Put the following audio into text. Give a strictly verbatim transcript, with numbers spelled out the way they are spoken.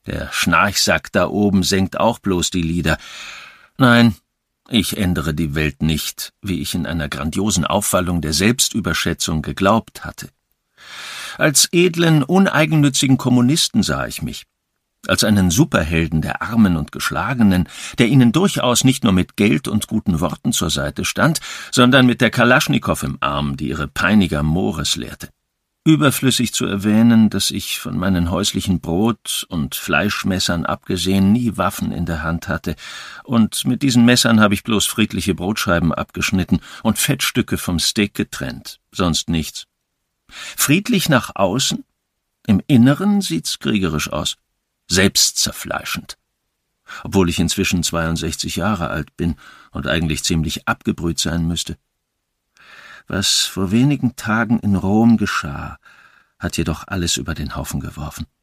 Der Schnarchsack da oben senkt auch bloß die Lider. Nein, ich ändere die Welt nicht, wie ich in einer grandiosen Aufwallung der Selbstüberschätzung geglaubt hatte. Als edlen, uneigennützigen Kommunisten sah ich mich. Als einen Superhelden der Armen und Geschlagenen, der ihnen durchaus nicht nur mit Geld und guten Worten zur Seite stand, sondern mit der Kalaschnikow im Arm, die ihre Peiniger Mores lehrte. Überflüssig zu erwähnen, dass ich von meinen häuslichen Brot- und Fleischmessern abgesehen nie Waffen in der Hand hatte, und mit diesen Messern habe ich bloß friedliche Brotscheiben abgeschnitten und Fettstücke vom Steak getrennt, sonst nichts. Friedlich nach außen, im Inneren sieht's kriegerisch aus, selbstzerfleischend. Obwohl ich inzwischen zweiundsechzig Jahre alt bin und eigentlich ziemlich abgebrüht sein müsste. Was vor wenigen Tagen in Rom geschah, hat jedoch alles über den Haufen geworfen.